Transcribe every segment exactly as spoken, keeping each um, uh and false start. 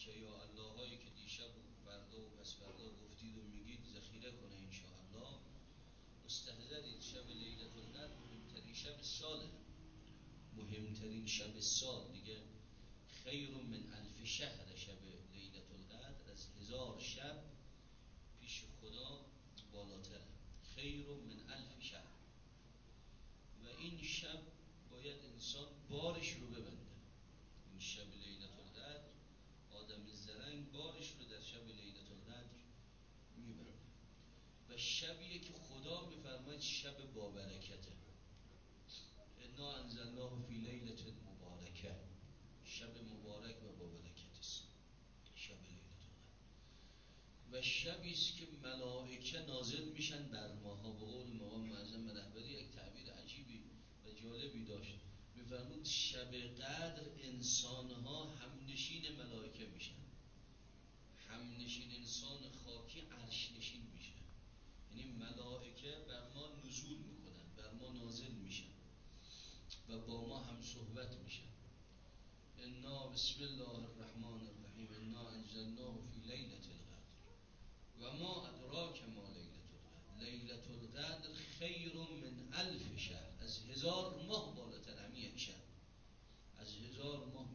که یا الله هایی که دیشب و فردا و پس فردا گفتید و میگید ذخیره کنه انشاءالله. مستحضرید شب لیلة القدر مهمترین شب ساله، مهمترین شب سال دیگه. خیر من الف شهر، شب لیلة القدر از هزار شب پیش خدا بالاتره. خیر من الف شهر. و این شب باید انسان بارش رو ببنده. این شب لیلة القدر آدم زرنگ بارش رو در شب لیلة القدر میبرده و شبیه که خدا میفرماید شب با برکته. انا انزلناه فی لیلة مبارکه، شب مبارک و با برکت است شب لیلة القدر. و شبی است که ملائکه نازل میشن بر ماها. به قول مقام معظم رهبری یک تعبیر عجیبی و جالبی داشت، میفرمود شب قدر انسانها همنشین ملائکه میشن. همنشین انسان خاکی عرش نشین میشه، یعنی ملائکه بر ما نزول میکنن، بر ما نازل میشن و با ما هم صحبت میشن. انا بسم الله الرحمن الرحیم انا انزلناه فی لیلة القدر و ما ادراک ما لیلة القدر. لیلة القدر خیر من الف شهر، از هزار ماه بالاتر. همین یک شب از هزار ماه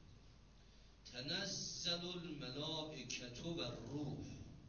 تنزل الملائکة و الروح.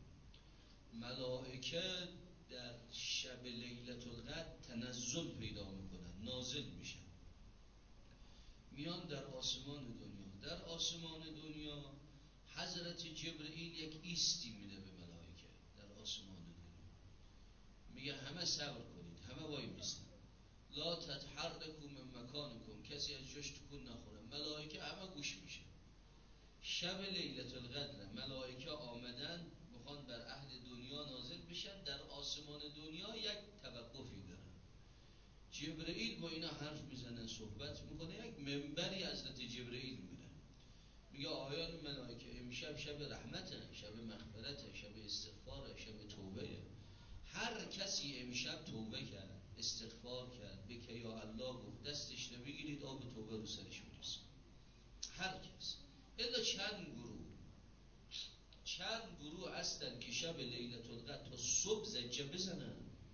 ملائکه در شب لیلة القدر تنزل پیدا میکنن، نازل میشن، میان در آسمان دنیا. در آسمان دنیا حضرت جبرئیل یک ایستی میده به ملائکه در آسمان دنیا، میگه همه صبر کنید، همه وای میستن، لا تتحرکوا من مکانکم، کسی از جاش تکون نخوره. ملائکه همه گوش میشه. شب لیلة القدر ملائکه آمدن میخوان بر اهل دنیا نازل بشن. در آسمان دنیا یک توقفی دارن. جبرئیل با اینا حرف میزنه، صحبت میکنه. یک منبری حضرت جبرئیل میره، میگه آیان ملائکه امشب شب رحمته، شب مغفرته، شب استغفاره، شب توبه. هر کسی امشب توبه کرد، استغفار کرد، به که یا الله گفت، دستش رو بگیرید آب توبه رو سرش میرسه. هر کس. الا چند گروه چند گروه هستن که شب لیلة القدر تا صبح زجه بزنن،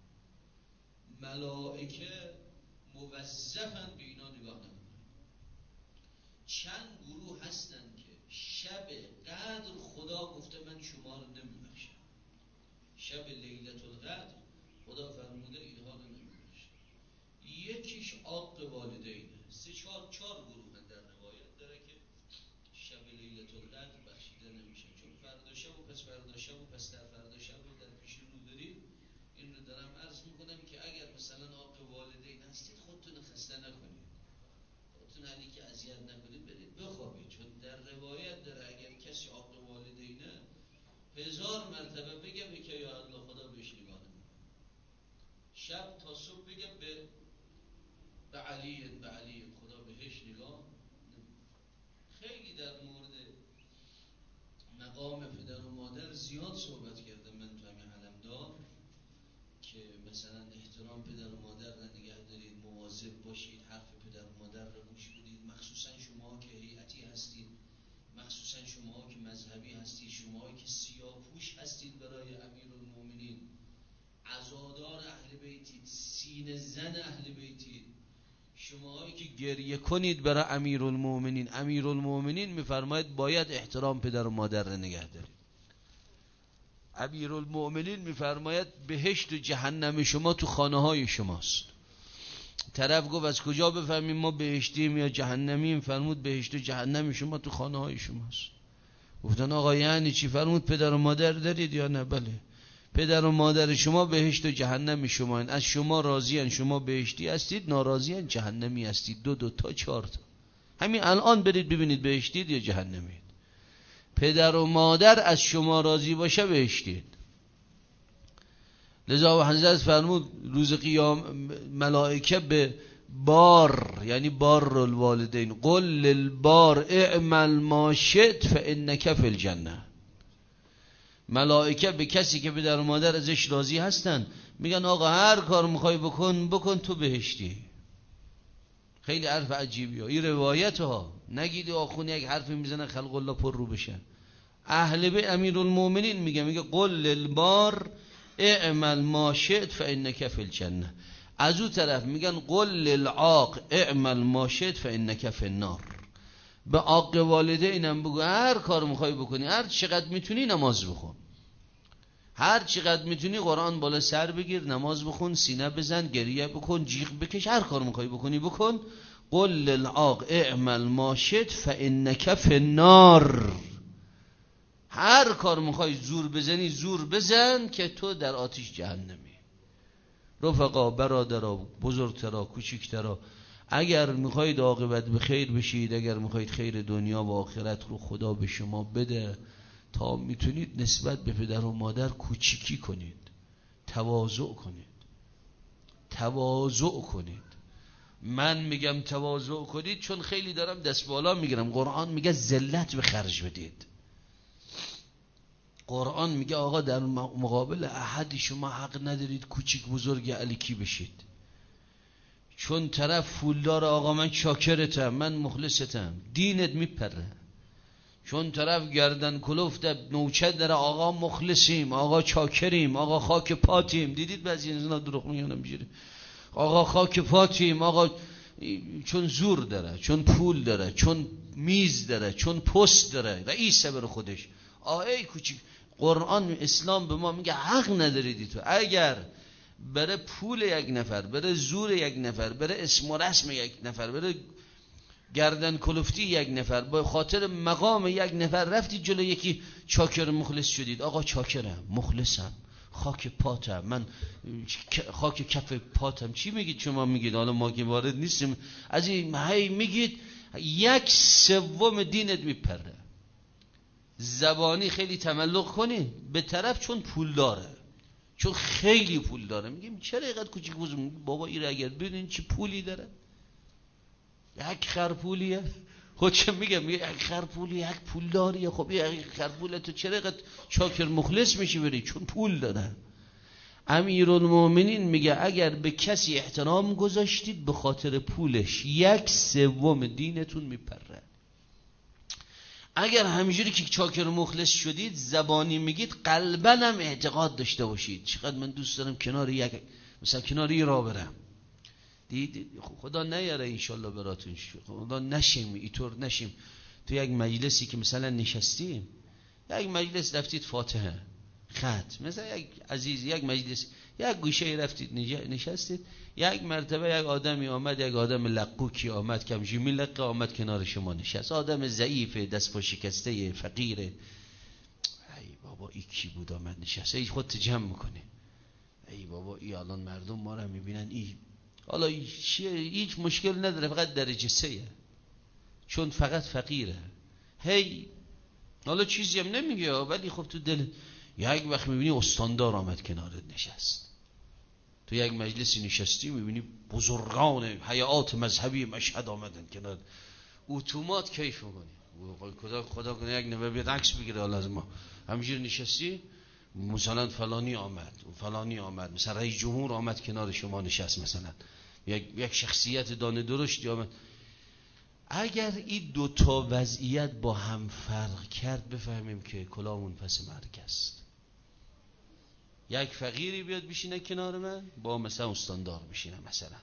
ملائکه موظفن به اینا نگاه نکنن. چند گروه هستن که شب قدر خدا گفته من شما رو نمیبخشم. شب لیلة القدر خدا فرموده اینها رو نمیبخشم. یکیش عاق والدینه. سه چهار چهار گروه در روایت داره که شب لیلة القدر بخشیده نمیشه، چون فردا شب و پس فردا شب و پس در فردا شب رو در پیش رو دارید. این رو دارم عرض میکنم که اگر مثلا عاق والدین هستید خودتون خسته نکنید، خودتون علی که اذیت نکنید، برید بخوابید. چون در روایت داره اگر کسی عاق والدینه هزار مرتبه بگه به که یا الله خدا بهش نگاه نمیکنه. شب تا صبح بگه به به علی به علی خدا بهش نگاه. خیلی در مورد مقام پدر و مادر زیاد صحبت کردم من تو همین علمدار، که مثلا احترام پدر و مادر را نگه دارید، مواظب باشید، حرف پدر و مادر را گوش بدید. مخصوصا شما که هیئتی هستید، مخصوصا شما که مذهبی هستید، شما که سیاه‌پوش هستید برای امیرالمومنین، عزادار اهل بیتید، سینه زن اهل بیتید، شماهایی که گریه کنید برای امیرالمومنین. امیرالمومنین میفرماید باید احترام پدر و مادر را نگه دارید. امیرالمومنین میفرماید بهشت و جهنم شما تو خانه های شماست. طرف گفت از کجا بفهمیم ما بهشتیم یا جهنمیم؟ فرمود بهشت و جهنم شما تو خانه های شماست. گفتن آقا یعنی چی؟ فرمود پدر و مادر دارید یا نه؟ بله. پدر و مادر شما بهشت و جهنم شما هستند. از شما راضیان شما بهشتی هستید، ناراضیان جهنمی هستید. دو دو تا چهار تا. همین الان برید ببینید بهشتید یا جهنمید. پدر و مادر از شما راضی باشه بهشتید. لذا حضرت فرمود روز قیام ملائکه به بار، یعنی بار الوالدین، قل للبار اعمل ما شئت فانک فی الجنه. ملائکه به کسی که پدر و مادر ازش راضی هستن میگن آقا هر کار میخوای بکن بکن تو بهشتی. خیلی حرف عجیبی ها. این روایت ها نگید آخون یک حرفی میزنه خلق الله پر رو بشن. اهل بیت امیرالمومنین میگه میگه قل للبار اعمل ما شئت فانک فی الجنه. از اون طرف میگن قل للعاق اعمل ما شئت فانک فی النار. به عاق والدینم بگو هر کار میخوای بکنی، هر چقدر میتونی نماز بخون، هر چقدر میتونی قرآن بالا سر بگیر، نماز بخون، سینه بزن، گریه بکن، جیغ بکش، هر کار میخوای بکنی بکن. قل للعاق اعمل ما شئت فانک فی النار. هر کار میخوای زور بزنی زور بزن که تو در آتش جهنمی. رفقا، برادرها، بزرگترها، کوچکترها، اگر میخواید عاقبت به خیر بشید، اگر میخواید خیر دنیا و آخرت رو خدا به شما بده، تا میتونید نسبت به پدر و مادر کوچیکی کنید، تواضع کنید، تواضع کنید. من میگم تواضع کنید چون خیلی دارم دست بالا میگیرم. قرآن میگه ذلت به خرج بدید. قرآن میگه آقا در مقابل احد شما حق ندارید کوچیک بزرگ الکی بشید. چون طرف پولدار، آقا من شاکرتم، من مخلصتم، دینت میپره. چون طرف گردن کلفت نوچه داره، آقا مخلصیم، آقا چاکریم، آقا خاک پاتیم. دیدید بعضی انسانا دروغ میگن میگیره آقا خاک پاتیم، آقا چون زور داره، چون پول داره، چون میز داره، چون پست داره، رئیس بر خودش. آقا ای کوچیک، قرآن اسلام به ما میگه حق ندارید تو. اگر بره پول یک نفر، بره زور یک نفر، بره اسم و رسم یک نفر، بره گردن کلفتی یک نفر، با خاطر مقام یک نفر رفتید جلو یکی چاکر مخلص شدید، آقا چاکرم، مخلصم، خاک پاتم، من خاک کف پاتم. چی میگید شما؟ میگید حالا ما که وارد نیستیم از این هی میگید یک سوم دینت میپره. زبانی خیلی تملق کنید به طرف چون پول داره، چون خیلی پول داره. میگیم چرا اینقدر کوچیک بزرگ؟ بابا این اگر ببینین چه پولی داره، یک خرپولیه. خود چه میگم یک خرپولی، یک پول داریه. خب یک خرپوله تو چرا اینقدر چاکر مخلص میشی بری؟ چون پول داره. امیرالمومنین میگه اگر به کسی احترام گذاشتید به خاطر پولش، یک سوم دینتون میپره. اگر همینجوری که چاکر مخلص شدید، زبانی میگید، قلباً هم اعتقاد داشته باشید چقدر من دوست دارم کنار یک مثلا کنار یه راه برم. دید خدا نیاره انشالله براتون، خدا نشیم اینطور نشیم. تو یک مجلسی که مثلا نشستیم، یک مجلس رفتید فاتحه خط، مثلا یک عزیز یک مجلس یک گوشه رفتید نشستید، یک مرتبه یک آدمی آمد، یک آدم لقوکی آمد، کمجی میلقه آمد کنار شما نشست، آدم ضعیف، دست پا شکسته، فقیره. ای بابا ای کی بود آمد نشست؟ ای خودت جمع میکنه. ای بابا ای الان مردم ما رو میبینن، ای حالا هیچ مشکل نداره، فقط درجه سه، چون فقط فقیره. هی حالا چیزی هم نمیگه، ولی خب تو دل یک وقت میبینی استاندار آمد کنارت نشست. تو یک مجلسی نشستی میبینی بزرگان هیئات مذهبی مشهد آمدن کنار، اتومات کیف میکنی. خدا خدا کنه یک نفر بیاد عکس بگیره. حالا از ما همینجوری نشستی، مثلا فلانی آمد و فلانی آمد، مثلا رئیس جمهور آمد کنار شما نشست، مثلا یک یک شخصیت دانه درشتی آمد. اگر این دو تا وضعیت با هم فرق کرد، بفهمیم که کلاهمون پس مرگ است. یک فقیری بیاد بشینه کنار من، با مثلا استاندار بشینه، مثلا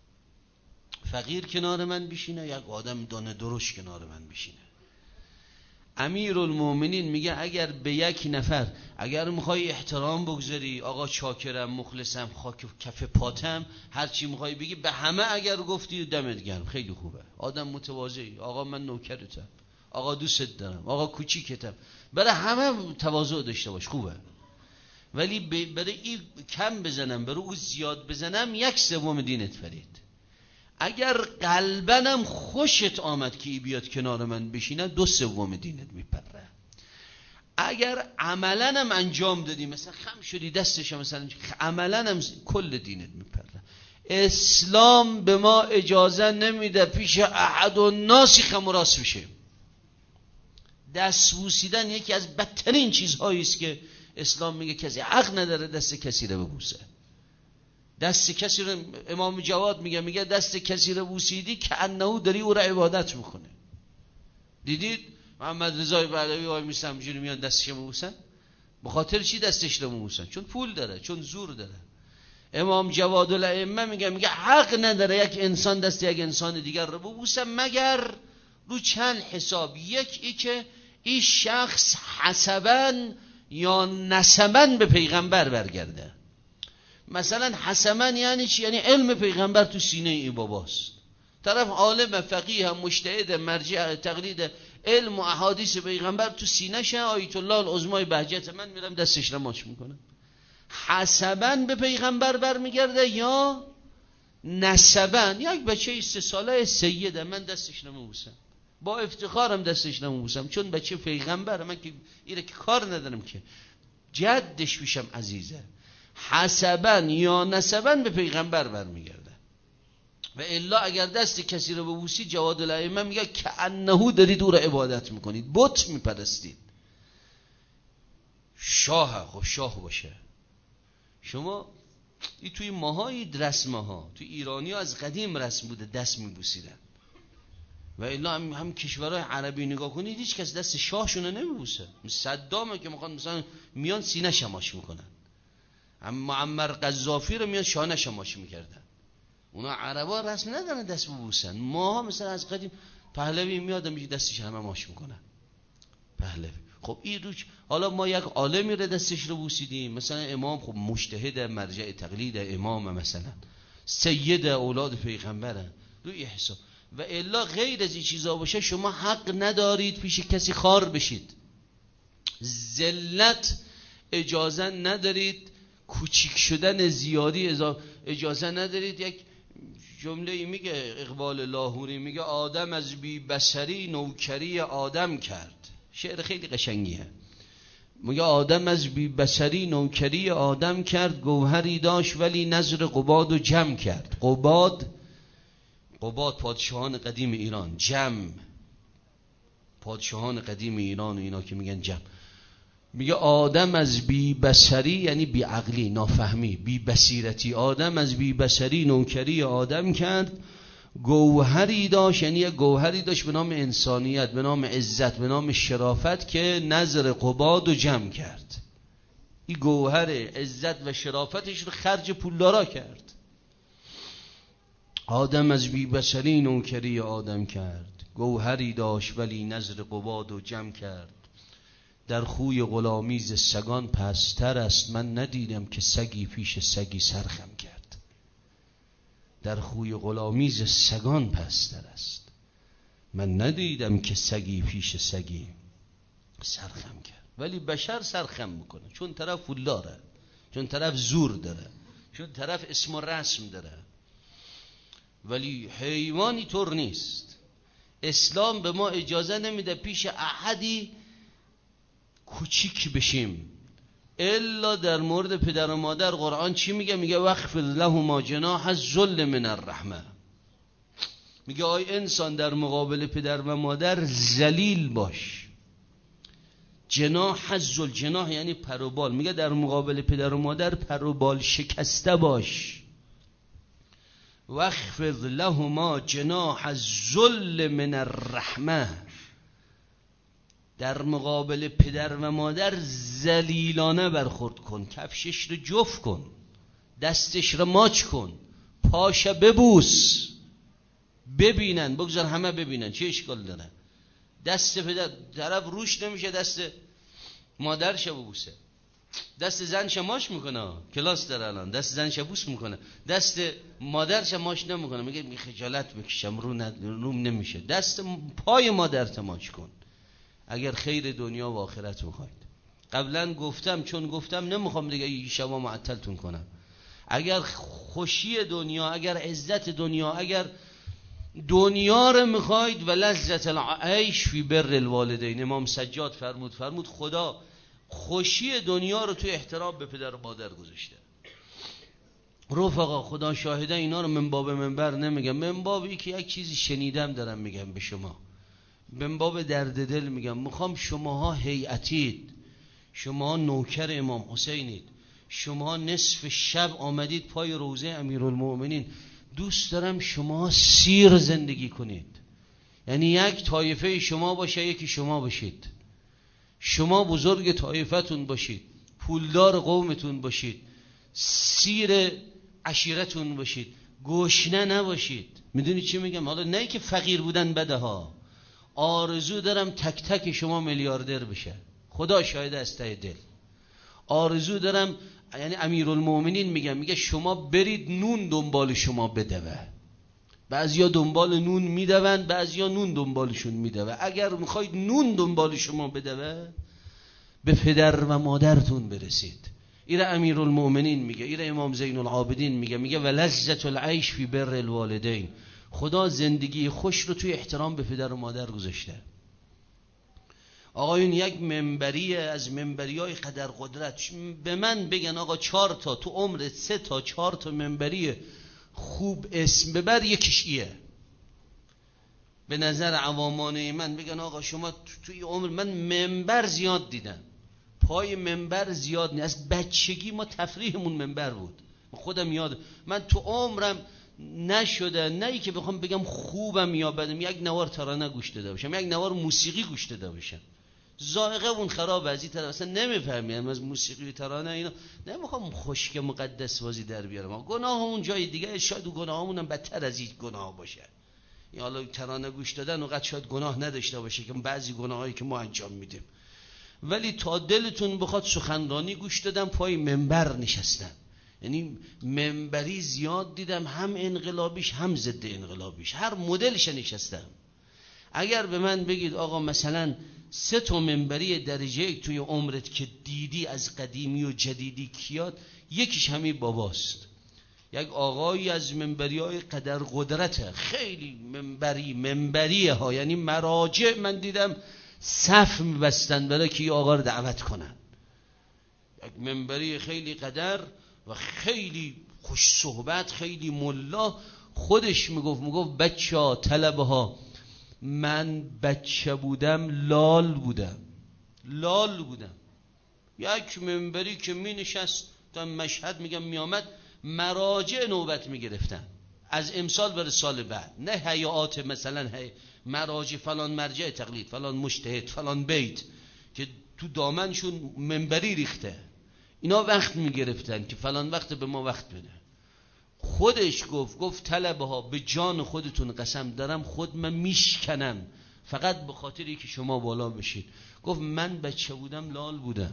فقیر کنار من بشینه، یک آدم دانه درشت کنار من بشینه. امیرالمومنین میگه اگر به یک نفر اگر میخوای احترام بگذاری، آقا چاکرم، مخلصم، خاک کف پاتم، هر چی میخوای بگی، به همه اگر گفتی دمت گرم، خیلی خوبه، آدم متواضعی، آقا من نوکرتم، آقا دوست دارم، آقا کوچیکتم، برای همه تواضع داشته باش، خوبه. ولی برای این کم بزنم، برای او زیاد بزنم، یک سوم دینت فرید. اگر قلبنم خوشت آمد که ای بیاد کنار من بشینه، دو سوم دینت میپره. اگر عملنم انجام دادی، مثلا خم شدی دستش، مثلا عملنم کل دینت میپره. اسلام به ما اجازه نمیده پیش احد و ناسی خم و راست بشه. دست بوسیدن یکی از بدترین چیزهایی است که اسلام میگه کسی حق نداره دست کسی رو ببوسه. دست کسی رو، امام جواد میگه میگه دست کسی رو بوسیدی که انه داری او را عبادت میکنه. دیدید محمد رضا پهلوی وای میسن همینجوری میان دستش میبوسن. به خاطر چی دستش رو میبوسن؟ چون پول داره، چون زور داره. امام جواد الائمه میگه میگه حق نداره یک انسان دست یک انسان دیگر رو ببوسه مگر رو چند حساب. یک ای که این شخص حسباً یا نسباً به پیغمبر برگرده. مثلا حسباً یعنی چی؟ یعنی علم پیغمبر تو سینه ای باباست، طرف عالم فقیه هم مجتهد مرجع تقلید علم و احادیث پیغمبر تو سینه شه. آیت الله العظمای بهجت من میرم دستش رو ماچ میکنم. حسباً به پیغمبر برمیگرده یا نسباً. یک بچه سه ساله سیده من دستش نمیبوسم، با افتخارم دستش نمیبوسم، چون بچه پیغمبر من که ایره که کار ندارم که جدش بشم عزیزه. حسباً یا نسباً به پیغمبر برمیگرده. و الا اگر دست کسی رو ببوسی جواد الائمه میگه که انهو دارید او رو عبادت میکنید، بت میپرستید. شاه، خب شاه باشه. شما این توی ماهای رسمه ها، توی ایرانی ها از قدیم رسم بوده دست میبوسیدن. و الا هم, هم کشورهای عربی نگاه کنید هیچ کس دست شاهشونه نمیبوسه. صدامه که میخوان مثلا میان سینه شماش میکنن، اما معمر قذافی رو میان شانه شماش میکردن. اونا عربا رسم ندارن دست ببوسن. ما مثلا از قدیم پهلوی میاد میگه دستش همه ماش میکنن پهلوی. خب این روش حالا ما یک عالمی رو دستش رو بوسیدیم، مثلا امام خب مجتهد مرجع تقلید امام، مثلا سید اولاد پیغمبرن روی حساب. و الا غیر از این چیزا باشه شما حق ندارید پیش کسی خار بشید. ذلت اجازه ندارید، کوچیک شدن زیادی اجازه ندارید. یک جمله ای میگه اقبال لاهوری، میگه آدم از بی بصری نوکری آدم کرد. شعر خیلی قشنگیه. میگه آدم از بی بصری نوکری آدم کرد، گوهری داشت ولی نظر قباد و جم کرد. قباد قباد پادشاهان قدیم ایران، جم پادشاهان قدیم ایران و اینا که میگن جم. میگه آدم از بی بصری یعنی بی عقلی، نافهمی، بی بصیرتی. آدم از بی بصری نوکری آدم کرد، گوهری داشت یعنی یک گوهری داشت به نام انسانیت، به نام عزت، به نام شرافت که نظر قباد و جمع کرد. این گوهر عزت و شرافتش رو خرج پولدارا کرد. آدم از بی بصری نوکری آدم کرد، گوهری داشت ولی نظر قباد و جمع کرد. در خوی غلامی ز سگان پستر است، من ندیدم که سگی پیش سگی سرخم کرد. در خوی غلامی ز سگان پستر است، من ندیدم که سگی پیش سگی سرخم کرد. ولی بشر سرخم میکنه، چون طرف پولداره، چون طرف زور داره، چون طرف اسم و رسم داره. ولی حیوانی طور نیست. اسلام به ما اجازه نمیده پیش احدی کوچیک بشیم. الا در مورد پدر و مادر قرآن چی میگه؟ میگه واخفض لهما جناح الذل من الرحمه. میگه آی انسان در مقابل پدر و مادر ذلیل باش. جناح الذل، جناح یعنی پر و بال. میگه در مقابل پدر و مادر پر و بال شکسته باش. واخفض لهما جناح الذل من الرحمه. در مقابل پدر و مادر ذلیلانه برخورد کن. کفشش رو جفت کن، دستش رو ماچ کن، پاش ببوس، ببینن، بگذار همه ببینن، چه اشکال داره؟ دست پدر طرف روش نمیشه دست مادرش ببوسه، دست زنش ماش میکنه، کلاس داره الان، دست زنش بوس میکنه، دست مادرش ماش نمیکنه، میگه می خجالت بکشم، رو روم نمیشه. دست پای مادرت ماچ کن اگر خیر دنیا و آخرت میخواید. قبلا گفتم، چون گفتم نمیخوام دیگه شما معطلتون کنم. اگر خوشی دنیا، اگر عزت دنیا، اگر دنیا رو میخواید و لذت العیش فی بر الوالدین، امام سجاد فرمود فرمود خدا خوشی دنیا رو تو احترام به پدر و مادر گذاشته. رفقا خدا شاهده اینا رو من باب منبر نمیگم، من بابی که یک چیزی شنیدم دارم میگم به شما، من باب درد دل میگم. میخوام شماها هیئتید، شما نوکر امام حسینید، شما نصف شب آمدید پای روضه امیرالمؤمنین، دوست دارم شما سیر زندگی کنید. یعنی یک طایفه شما باشه، یکی شما باشید، شما بزرگ طایفتون باشید، پولدار قومتون باشید، سیر عشیرتون باشید، گشنه نباشید. میدونی چی میگم؟ حالا نه که فقیر بودن بده ها، آرزو دارم تک تک شما میلیاردر بشه، خدا شاهد از ته دل آرزو دارم. یعنی امیرالمومنین میگم، میگه شما برید نون دنبال شما بدوه. بعضیا دنبال نون میدون، بعضیا نون دنبالشون میدوه. اگر میخواید نون دنبال شما بدوه، به پدر و مادرتون برسید. ایره امیرالمومنین میگه، ایره امام زین العابدین میگه، میگه ولذت العیش فی بر الوالدین. خدا زندگی خوش رو توی احترام به پدر و مادر گذاشته. آقایون یک منبری از منبریای قدر قدرت به من بگن آقا چهار تا تو عمرت سه تا چهار تا منبری خوب اسم ببر، یکیش ایه. به نظر عوامانه من بگن آقا شما توی عمر، من منبر زیاد دیدم، پای منبر زیاد نیست. از بچگی ما تفریحمون منبر بود. خودم یاد، من تو عمرم نشده نه ای که بخوام بگم خوبم یا بدم یک نوار ترانه گوش داده باشم، یک نوار موسیقی گوش داده باشم. ذائقه اون خراب از این طرف، اصلا نمیفهمیم از موسیقی ترانه اینا. نمیخوام خشک مقدس بازی در بیارم، گناه اون جای دیگه، شاید گناهامون هم بدتر از این گناه باشه. یا حالا ترانه گوش دادن وقت شاید گناه نداشته باشه که بعضی گناهایی که ما انجام میدیم، ولی تا دلتون بخواد سخنرانی گوش دادم، پای منبر نشستم. یعنی منبری زیاد دیدم، هم انقلابیش هم ضد انقلابیش، هر مدلش نشستم. اگر به من بگید آقا مثلا سه تا منبری درجه یک توی عمرت که دیدی از قدیمی و جدیدی کیاد، یکیش همین باباست. یک آقایی از منبری های قدر قدرته، خیلی منبری منبریه ها، یعنی مراجع من دیدم صف میبستن برای که آقا رو دعوت کنن. یک منبری خیلی قدر و خیلی خوش صحبت، خیلی ملا. خودش میگفت میگفت بچه ها طلبه ها، من بچه بودم لال بودم لال بودم. یک منبری که می نشست تا مشهد میگم می آمد، مراجع نوبت می گرفتن از امسال بر سال بعد، نه هیئات مثلا هی مراجع فلان مرجع تقلید، فلان مجتهد، فلان بیت که تو دامنشون منبری ریخته، اینا وقت می گرفتن که فلان وقت به ما وقت بده. خودش گفت گفت طلبه ها به جان خودتون قسم دارم خود من میشکنم فقط به خاطری که شما بالا بشید. گفت من بچه بودم لال بودم،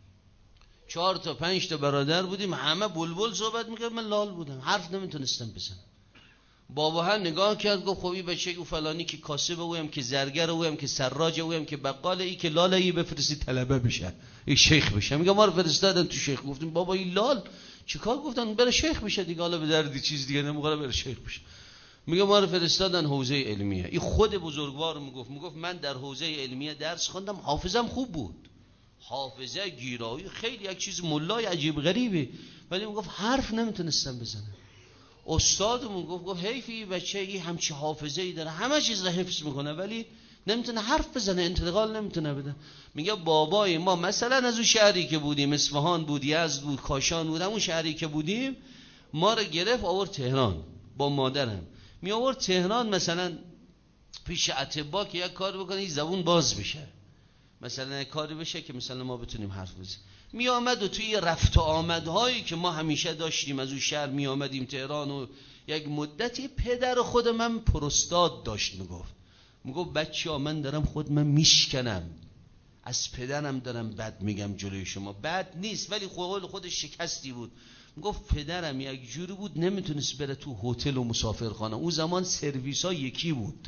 چهار تا پنج تا برادر بودیم، همه بلبل صحبت میکرد، من لال بودم، حرف نمیتونستم بزنم. بابا هم نگاه کرد گفت خب این بچه او فلانی که کاسبه، اویم که زرگر، اویم که سراج، اویم که بقاله، ای که لاله، ای بفرستی طلبه بشه، این شیخ بشه. میگه ما رو فرستادن تو شیخ. گفتیم بابا این لال چیکار؟ گفتن بره شیخ بشه دیگه، حالا به درد چیز دیگه نمیخوره، بره شیخ بشه. میگه ما رو فرستادن حوزه علمیه. این خود بزرگوار میگفت میگفت من در حوزه علمیه درس خوندم، حافظم خوب بود، حافظه گیرایی خیلی یک چیز ملای عجیب غریبی، ولی میگفت حرف نمیتونستم بزنم. استادمون گفت گفت حیفی بچه ای همچی حافظه ای داره، همه چیز رو حفظ میکنه ولی نمیتونه حرف بزنه، انتقال نمیتونه بده. میگه بابای ما مثلا از اون شهری که بودیم، اصفهان بود، یزد بود، کاشان بود، اون شهری که بودیم ما رو گرفت آورد تهران با مادرم. می آورد تهران مثلا پیش اطباء که یک کار بکنه این زبون باز بشه، مثلا یک کاری بشه که مثلا ما بتونیم حرف بزنیم. می آمد و توی رفت و آمدهایی که ما همیشه داشتیم از اون شهر می آمدیم تهران، و یک مدتی پدر خود من پروستاد داشت. میگفت میگفت بچه ها من دارم خود من میشکنم، از پدرم دارم بد میگم جلوی شما، بد نیست ولی قول خودش شکستی بود. میگفت پدرم یک جوری بود نمیتونست بره تو هتل و مسافرخانه، اون زمان سرویس ها یکی بود،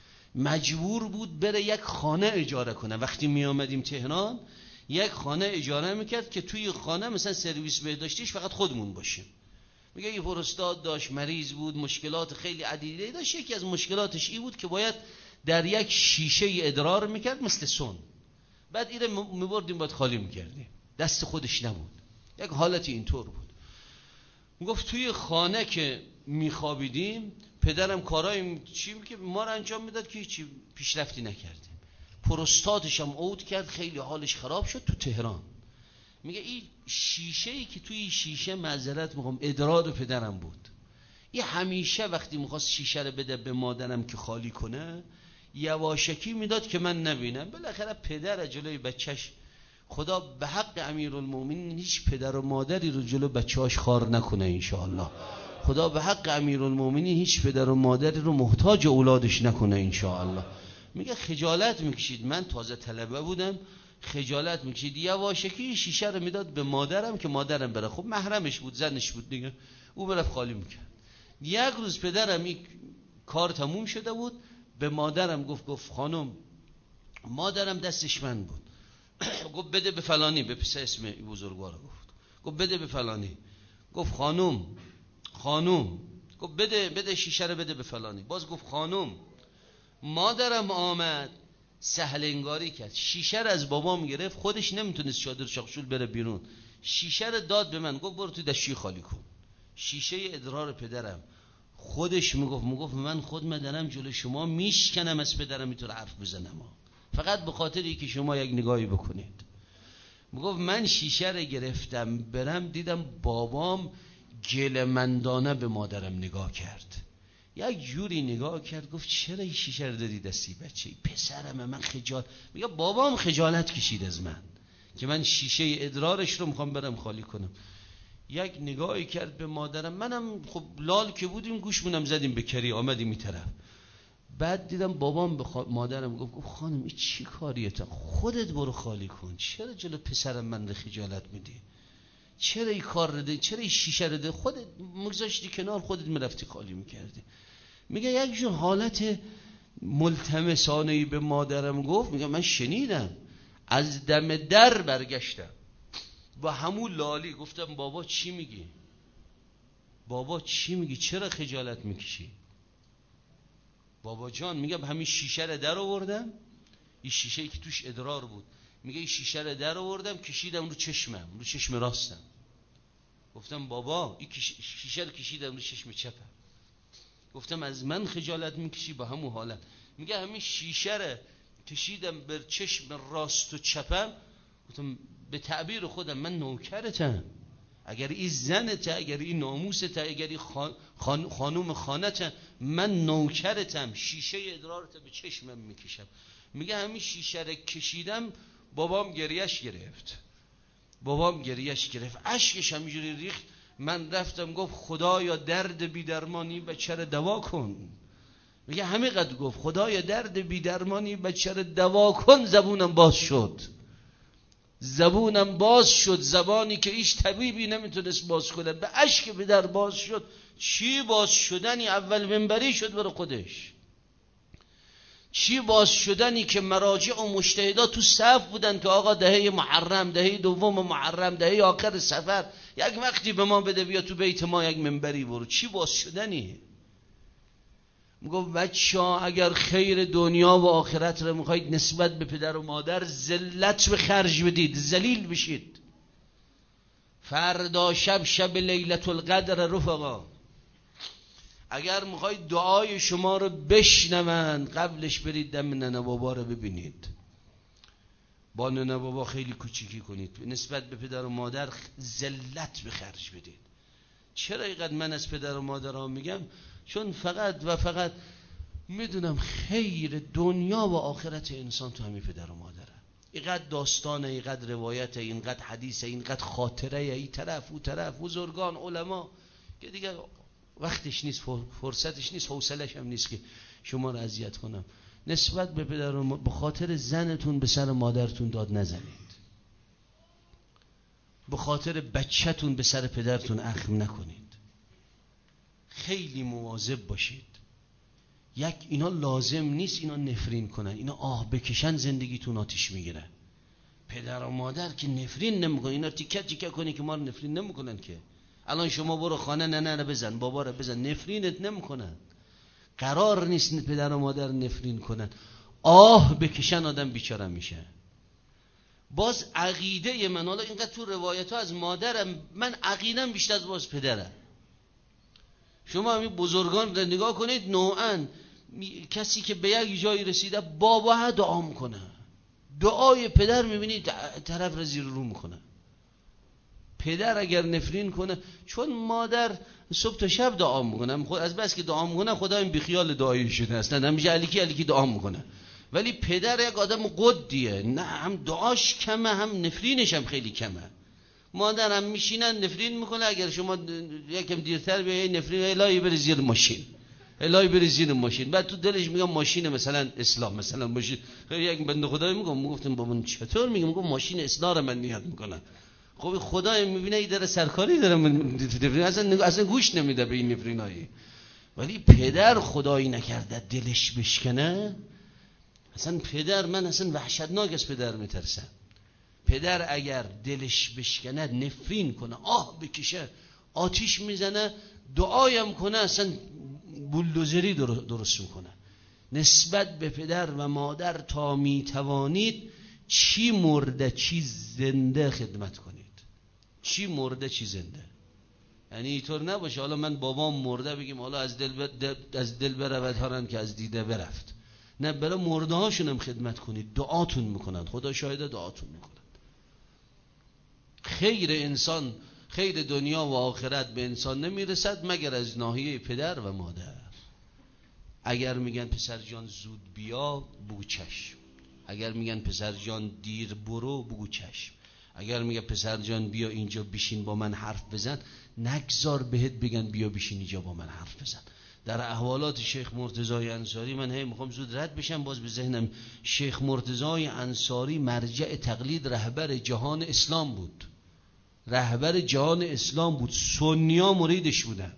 مجبور بود بره یک خانه اجاره کنه. وقتی می آمدیم تهران یک خانه اجاره میکرد که توی خانه مثلا سرویس بهداشتیش فقط خودمون باشیم. میگه یه پروستاد داشت، مریض بود، مشکلات خیلی عدیده داشت. یکی از مشکلاتش این بود که باید در یک شیشه ادرار میکرد مثل سون، بعد اینو میبردیم باید خالی میکردیم، دست خودش نبود، یک حالتی اینطور بود. میگفت توی خانه که میخوابیدیم پدرم کارای چی که ما رو انجام میداد که هیچی پیشرفتی نکردیم. پروستاتش هم عود کرد، خیلی حالش خراب شد تو تهران. میگه این شیشه‌ای که توی شیشه معذرت میخوام ادرار پدرم بود، این همیشه وقتی میخواست شیشه رو بده به مادرم که خالی کنه یواشکی میداد که من نبینم. بالاخره پدر جلوی بچهش، خدا به حق امیرالمومنین هیچ پدر و مادری رو جلو بچه‌هاش خار نکنه انشاءالله. خدا به حق امیرالمومنین هیچ پدر و مادری رو محتاج اولادش نکنه انشاءالله. میگه خجالت میکشید، من تازه طلبه بودم، خجالت میکشید. یواشکی شیشه رو میداد به مادرم که مادرم بره، خب محرمش بود، زنش بود دیگه، او برفت خالی میکرد. یک روز پدرم این کار تموم شده بود، به مادرم گفت گفت خانم، مادرم دستش من بود، گفت بده به فلانی، به پسر اسم بزرگوار گفت، گفت بده به فلانی، گفت خانم خانم، گفت بده بده شیشه رو بده به فلانی، باز گفت خانم. مادرم آمد سهل انگاری کرد، شیشه رو از بابام گرفت، خودش نمیتونست چادر شاخشول بره بیرون، شیشه رو داد به من، گفت برو تو دشتی خالی کن. شیشه ادرار پدرم، خودش میگفت میگفت من خود مدرم جلو شما میشکنم از پدرم میتونم حرف بزنم، فقط به خاطر اینکه شما یک نگاهی بکنید. میگفت من شیشه رو گرفتم برم، دیدم بابام گلمندانه به مادرم نگاه کرد، یک جوری نگاه کرد، گفت چرا این شیشه رو دادی دستی بچه؟ پسرم من خجال، میگه بابام خجالت کشید از من که من شیشه ادرارش رو میخوام برم خالی کنم. یک نگاهی کرد به مادرم، منم خب لال که بودیم گوشمونم زدیم به کری، آمدیم این طرف. بعد دیدم بابام به خوا... مادرم گفت گفت خانم این چی کاریته؟ خودت برو خالی کن، چرا جلو پسرم من رو خجالت میدی؟ چرا این کار رده؟ چرا این شیشه رده؟ خودت مگذاشتی کنار، خودت میرفتی خالی میکردی. میگه یک جور حالت ملتمسانه‌ای به مادرم گفت، میگه من شنیدم، از دم در برگشتم با همون لالی گفتم بابا چی میگی؟ بابا چی میگی؟ چرا خجالت میکشی؟ بابا جان، میگم همین شیشه رو در آوردم، این شیشه ای که توش ادرار بود، میگه این شیشه رو در آوردم کشیدم رو چشمم، رو چشم راستم. گفتم بابا این شیشه رو کشیدم رو چشم چپم. گفتم از من خجالت میکشی؟ با همون حالت. میگه همین شیشه رو کشیدم بر چشم راست و چپم. گفتم به تعبیر خودم من نوکرتم، اگر این زنته، اگر این ناموسته، اگر این خان... خان... خانوم خانته، من نوکرتم، شیشه ادرارت به چشمم میکشم. میگه همین شیشه رو کشیدم، بابام گریش گرفت، بابام گریش گرفت، اشکش همینجوری ریخت. من رفتم گفت خدایا درد بی درمانی بچه رو دوا کن. میگه همینقدر گفت خدایا درد بی درمانی بچه رو دوا کن، زبونم باز شد، زبونم باز شد، زبانی که هیچ طبیبی نمیتونست باز کنه، به اشک به در باز شد. چی باز شدنی؟ اول منبری شد برای خودش. چی باز شدنی که مراجع و مجتهدا تو صف بودن که آقا دهه محرم، دهه دوم محرم، دهه آخر سفر یک وقتی به ما بده بیا تو بیت ما یک منبری برو. چی باز شدنی؟ میگفت بچه‌ها اگر خیر دنیا و آخرت رو میخواید نسبت به پدر و مادر ذلت به خرج بدید، ذلیل بشید. فردا شب شب لیلة القدر رفقا، اگر میخواید دعای شما رو بشنون قبلش برید دم ننه بابا رو ببینید، با ننه بابا خیلی کوچیکی کنید، نسبت به پدر و مادر ذلت به خرج بدید. چرا اینقدر من از پدر و مادرها میگم؟ چون فقط و فقط میدونم خیر دنیا و آخرت انسان تو همین پدر و مادره. اینقدر داستانه، اینقدر روایته، اینقدر حدیثه، اینقدر خاطره، این طرف او طرف، بزرگان علما که دیگه وقتش نیست، فرصتش نیست، حوصله‌ش هم نیست که شما رو اذیت کنم. نسبت به پدر و مادر، به خاطر زنتون به سر مادرتون داد نزنید، به خاطر بچه‌تون به سر پدرتون اخم نکنید. خیلی مواظب باشید. یک اینا لازم نیست اینا نفرین کنن، اینا آه بکشن زندگیتون آتیش میگیرن. پدر و مادر که نفرین نمیکنن، اینا تیکه تیکه کنی که ما رو نفرین نمیکنن که. الان شما برو خانه ننه رو بزن، بابا رو بزن، نفرینت نمیکنن. قرار نیست پدر و مادر نفرین کنن، آه بکشن آدم بیچاره میشه. باز عقیده من، حالا اینقدر تو روایت ها از مادرم، من عقیدم بیشتر از باز پدرم. شما همین بزرگان رو نگاه کنید، نوعاً کسی که به یک جایی رسیده بابا دعا میکنه، دعای پدر میبینید طرف رو زیر رو میکنه. پدر اگر نفرین کنه، چون مادر صبح تا شب دعا میکنه، خود از بس که دعا میکنه خدا این بیخیال دعایی شده اصلا، همیشه علیکی علیکی دعا میکنه. ولی پدر یک آدم قدیه، نه هم دعاش کمه هم نفرینش هم خیلی کمه. مادر هم میشینن نفرین میکنه، اگر شما یکم دیرتر بیایی نفرین، الهی بری زیر ماشین، الهی بری زیر ماشین. بعد تو دلش میگم ماشین مثلا اسلام، مثلا ماشین. یک بنده خدایی میگم، میگفتم بابا چطور میگم، میگم ماشین اسلام رو من نیاد میکنم. خب خدای میبینه این داره سرکاری داره من اصلا اصلا گوش نمیده به این نفرینایی. ولی پدر خدایی نکرده دلش بشکنه، اصلا پدر، من اصلا وحشتناک از پدر میترسم. پدر اگر دلش بشکنه، نفرین کنه، آه بکشه، آتیش میزنه، دعایم کنه، اصلا بولدوزری درست میکنه. نسبت به پدر و مادر تا میتوانید چی مرده چی زنده خدمت کنید، چی مرده چی زنده. یعنی اینطور نباشه حالا من بابام مرده بگیم حالا از دل ب... از دل برود هران که از دیده برفت. نه، برای مرده هاشون هم خدمت کنید، دعاتون میکنند، خدا شاهده دعاتون میکنند. خیر انسان، خیر دنیا و آخرت به انسان نمیرسد مگر از ناحیه پدر و مادر. اگر میگن پسر جان زود بیا، بگو چشم. اگر میگن پسر جان دیر برو، بگو چشم. اگر میگن پسر جان بیا اینجا بشین با من حرف بزن، نگذار بهت بگن بیا بشین اینجا با من حرف بزن. در احوالات شیخ مرتضی انصاری، من هی میخوام زود رد بشم، باز به ذهنم شیخ مرتضی انصاری مرجع تقلید رهبر جهان اسلام بود، رهبر جهان اسلام بود. سنیا مریدش بودن،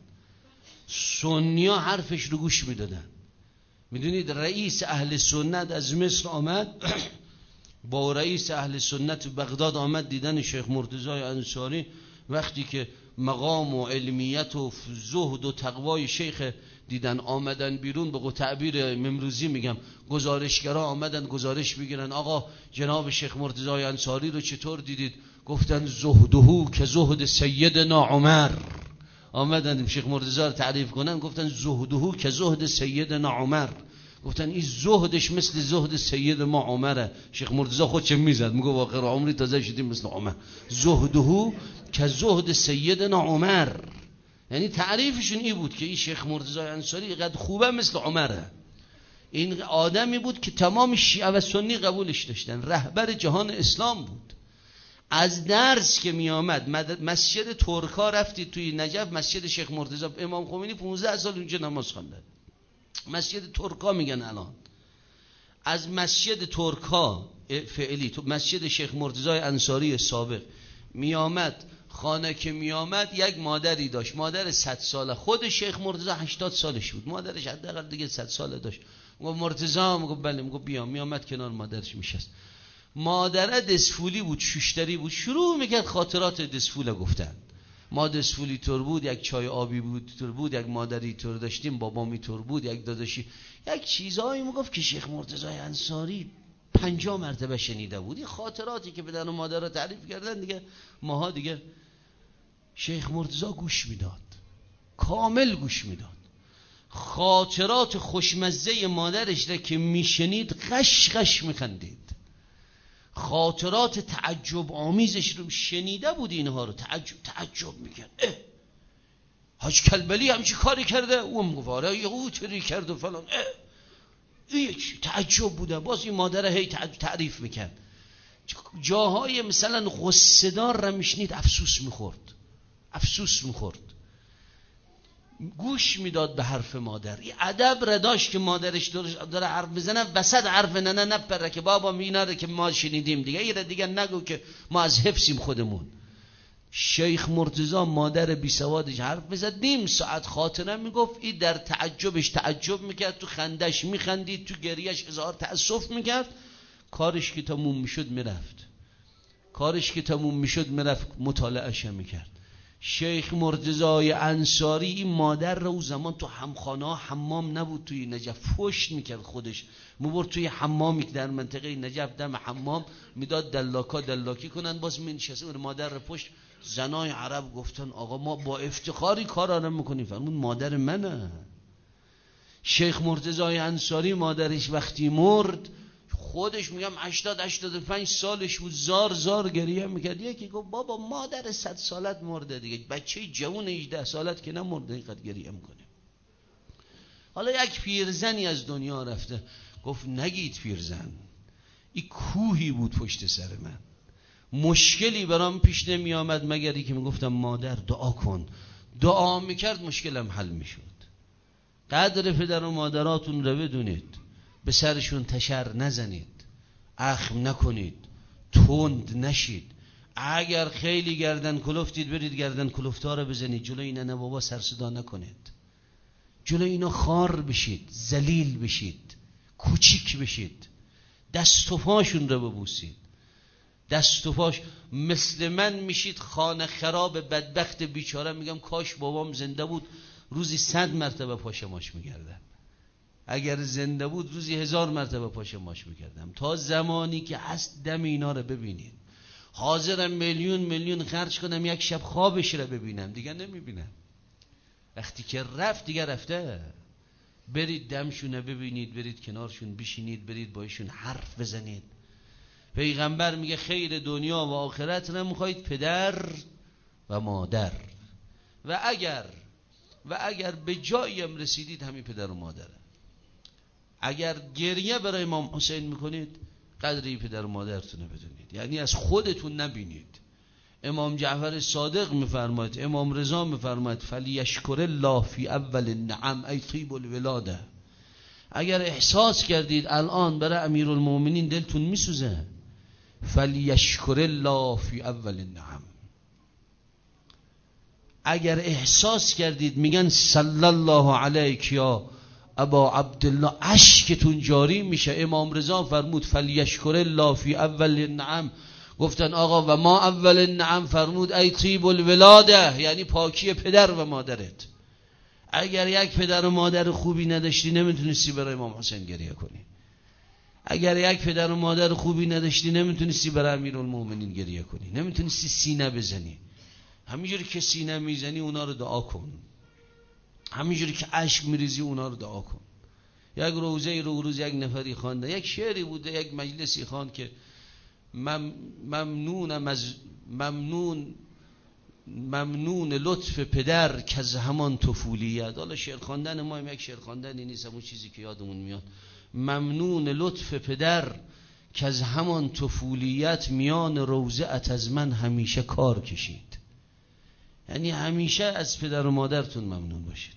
سنیا حرفش رو گوش میدادن. میدونید رئیس اهل سنت از مصر آمد با رئیس اهل سنت بغداد آمد دیدن شیخ مرتضی انصاری. وقتی که مقام و علمیت و زهد و تقوای شیخ دیدن، آمدن بیرون، به تعبیر ممروزی میگم گزارشگرا آمدن گزارش بگیرن آقا جناب شیخ مرتضی انصاری رو چطور دیدید؟ گفتن زهدهو که زهد سیدنا عمر. آمدن شیخ مرتضی رو تعریف کنن، گفتن زهدهو که زهد سیدنا عمر. گفتن این زهدش مثل زهد سید ما عمره. شیخ مرتضی خودش میزد، میگه آخر عمری تازه شدیم مثل عمر. زهدهو که زهد سیدنا عمر، یعنی تعریفشون این بود که این شیخ مرتضی انصاری اینقدر خوبه مثل عمره. این آدمی بود که تمام شیعه و سنی قبولش داشتن، رهبر جهان اسلام بود. از درس که می آمد مسجد ترکا، رفتید توی نجف مسجد شیخ مرتضی، امام خمینی پانزده سال اونجا نماز خوانده، مسجد ترکا میگن الان. از مسجد ترکا فعلی تو مسجد شیخ مرتضی انصاری سابق می آمد، خانه که می آمد یک مادری داشت، مادر صد ساله. خود شیخ مرتضی هشتاد سالش بود، مادرش حداقل دیگه صد ساله داشت. میگه مرتضی، میگه بله، میگه بیا. می آمد کنار مادرش میشست. مادر دسفولی بود، شوشتری بود، شروع میکرد خاطرات دسفول گفتن. ما دسفولی طور بود، یک چای آبی بود طور بود، یک مادری طور داشتیم، بابامی طور بود، یک داداشی، یک چیزایی میگفت که شیخ مرتضی انصاری پنجاه مرتبه شنیده بود. این خاطراتی که پدر و مادر را تعریف کردن دیگه ماها دیگه. شیخ مرتضی گوش میداد، کامل گوش میداد. خاطرات خوشمزه مادرش را که میشنید قش قش میخندید. خاطرات تعجب آمیزش رو شنیده بود، اینها رو تعجب تعجب میکرد. اه حاج کلبلی همچی کاری کرده، اون مفاره یهو چری کرد و فلان. اه این تعجب بوده. باز این مادر هی تعریف میکرد. جاهای مثلا غصه‌دار را میشنید افسوس میخورد، افسوس میخورد. گوش میداد به حرف مادر. این ادب را داشت که مادرش داره حرف بزنه، وسط حرف نه نپره که بابا میناره که ما شنیدیم دیگه، این را دیگه نگو که ما از حفظیم خودمون. شیخ مرتضی مادر بی سوادش حرف بزد، نیم ساعت خاطره میگفت. این در تعجبش تعجب میکرد، تو خندش میخندید، تو گریش اظهار تأسف میکرد. کارش که تموم میشد میرفت، کارش که تموم میشد میرفت مطالعهش میکرد. شیخ مرتضی انصاری این مادر رو زمان تو همخانه حمام نبود توی نجف، پشت میکرد خودش، میبرد توی حمامی که در منطقه نجف دم حمام میداد دلاکا دلاکی کنن، باز منشسته مادر رو پشت. زنای عرب گفتن آقا ما با افتخاری کارا رو میکنیم، فرمون مادر منه. شیخ مرتضی انصاری مادرش وقتی مرد خودش میگم هشتاد هشتاد و پنج سالش بود، زار زار گریه میکرد. یکی گفت بابا مادر صد سالت مرده دیگه، بچه جوون هجده سالت که نمرده اینقدر گریه میکنه. حالا یک پیرزنی از دنیا رفته، گفت نگید پیرزن، این کوهی بود پشت سر من، مشکلی برام پیش نمی آمد مگر ای که میگفتم مادر دعا کن، دعا میکرد مشکلم حل میشد. قدر پدر و مادراتون رو بدونید، به سرشون تشر نزنید، اخم نکنید، تند نشید. اگر خیلی گردن کلفتید برید گردن کلفتا رو بزنید، جلو اینا نه بابا سر صدا نکنید، جلو اینا خار بشید، ذلیل بشید، کوچیک بشید، دست و پاشون رو ببوسید، دست و پاش مثل من میشید خانه خراب بدبخت بیچاره. میگم کاش بابام زنده بود روزی صد مرتبه پاشماش میگردم، اگر زنده بود روزی هزار مرتبه پاشماش میکردم. تا زمانی که هست دم اینا رو ببینید. حاضرم میلیون میلیون خرج کنم یک شب خوابش رو ببینم، دیگه نمیبینم. وقتی که رفت دیگه رفته. برید دمشون رو ببینید، برید کنارشون بشینید، برید باشون حرف بزنید. پیغمبر میگه خیر دنیا و آخرت رو میخواید پدر و مادر، و اگر و اگر به جاییم رسیدید همین پدر و مادره. اگر گریه برای امام حسین میکنید قدری پدر و مادرتون رو بدونید، یعنی از خودتون نبینید. امام جعفر صادق میفرماید، امام رضا میفرماید فلیشکر الله فی اول النعم ای طیب الولاده. اگر احساس کردید الان برای امیرالمومنین دلتون میسوزه، فلیشکر الله فی اول النعم. اگر احساس کردید میگن صلی الله علیک یا ابا عبدالله، اشکتون جاری میشه. امام رضا فرمود فلیشکر الله فی اول النعم. گفتن آقا و ما اول النعم؟ فرمود ای طیب الولاده، یعنی پاکی پدر و مادرت. اگر یک پدر و مادر خوبی نداشتی نمیتونستی برای امام حسین گریه کنی. اگر یک پدر و مادر خوبی نداشتی نمیتونستی برای امیرالمومنین گریه کنی، نمیتونستی سینه بزنی. همینجوری که سینه میزنی اونا رو دعا کن، همینجوری که اشک میریزی اونا رو دعا کن. یک روزه رو روز یک نفری خوانده، یک شعری بوده، یک مجلسی خواند که مم ممنونم از ممنون ممنون لطف پدر که از همان طفولیت. حالا شعر خواندن ما هم یک شعر خواندنی نیست، همون چیزی که یادمون میاد. ممنون لطف پدر که از همان طفولیت، میان روضه‌ات از من همیشه کار کشید. یعنی همیشه از پدر و مادرتون ممنون باشید.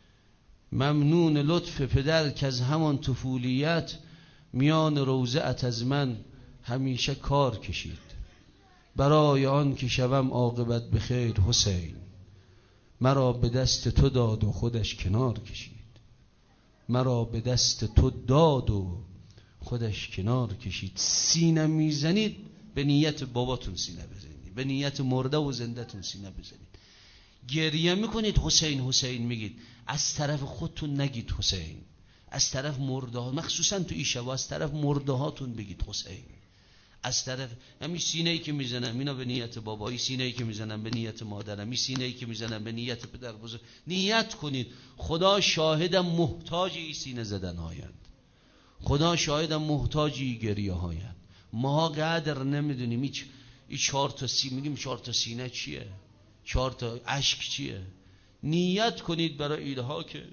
ممنون لطف پدر که از همان طفولیت، میان روضه‌ات از من همیشه کار کشید. برای آن که شوم عاقبت بخیر حسین، مرا به دست تو داد و خودش کنار کشید. مرا به دست تو داد و خودش کنار کشید. سینه میزنید به نیت باباتون سینه بزنید، به نیت مرده و زنده‌تون سینه بزنید. گریه میکنید حسین حسین میگید، از طرف خودتون نگید حسین، از طرف مرده ها، مخصوصا تو این شب از طرف مرده هاتون بگید حسین. از طرف همین سینه‌ای که میزنم اینا به نیت بابایی، سینه‌ای که میزنم به نیت مادرم، این سینه‌ای که میزنم به نیت پدر بزرگ. نیت کنید. خدا شاهدم محتاج این سینه زدن هایند، خدا شاهدم محتاج این گریه هایند. ما قدر نمیدونیم. هیچ این چهار تا سینه میگیم، چهار تا سینه چیه؟ چهار تا اشک چیه؟ نیت کنید برای اینها که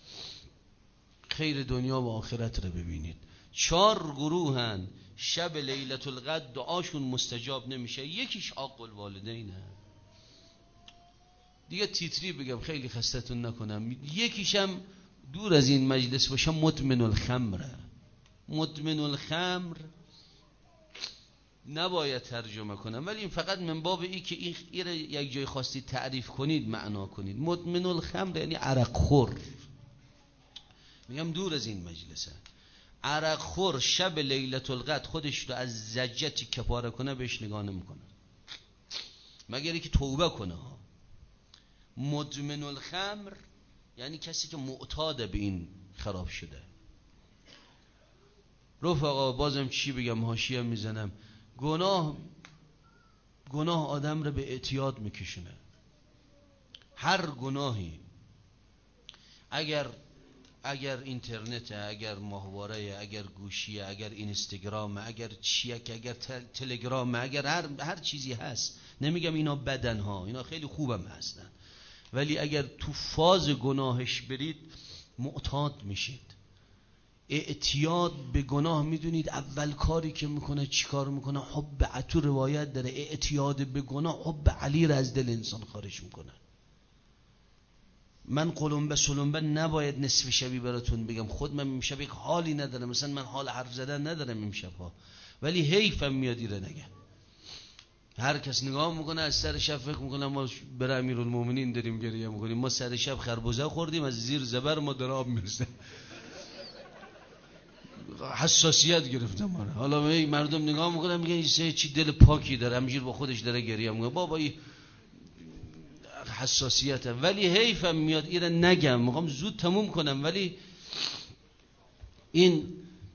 خیر دنیا و آخرت رو ببینید. چهار گروهن شب لیلة القدر دعاشون مستجاب نمیشه. یکیش عاق الوالدینه، دیگه تیتری بگم خیلی خستتون نکنم. یکیشم دور از این مجلس باشم مدمن الخمره. مدمن الخمر نباید ترجمه کنم، ولی این فقط من باب ای که این یک جای خواستید تعریف کنید معنا کنید. مدمن الخمر یعنی عرق خور. میگم دور از این مجلسه. عرق خور شب لیلة القدر خودش رو از زجتی کفاره کنه بهش نگاه نمیکنه مگر اینکه توبه کنه. مدمن الخمر یعنی کسی که معتاد به این خراب شده. رفقا بازم چی بگم، حاشیه میزنم. گناه گناه آدم رو به اعتیاد میکشونه. هر گناهی اگر اگر اینترنت، اگر ماهواره، اگر گوشیه، اگر اینستاگرام، اگر چیک، اگر تلگرام، اگر هر هر چیزی هست، نمیگم اینا بدن ها، اینا خیلی خوبم هستن، ولی اگر تو فاز گناهش برید معتاد میشید. اعتیاد به گناه، میدونید اول کاری که میکنه چی کار میکنه؟ حب، تو روایت داره اعتیاد به گناه حب علی را از دل انسان خارج میکنه. من قلمبه سلمبه نباید نصف شبی براتون بگم، خود من امشب یک حالی ندارم، مثلا من حال حرف زدن ندارم امشب ها، ولی حیفم میاد ایره نگه. هر کس نگاه میکنه از سر شب فکر میکنه ما برای امیرالمومنین داریم گریه میکنیم، ما سر شب خربزه خوردیم از زیر زبر ما در آب میرسه. حساسیت گرفتم من. حالا مردم نگاه میکنن میگن این چی دل پاکی داره، همینجور با خودش داره گریه میکنه. بابا این حساسیته، ولی حیفم میاد ایره نگم، میخوام زود تموم کنم. ولی این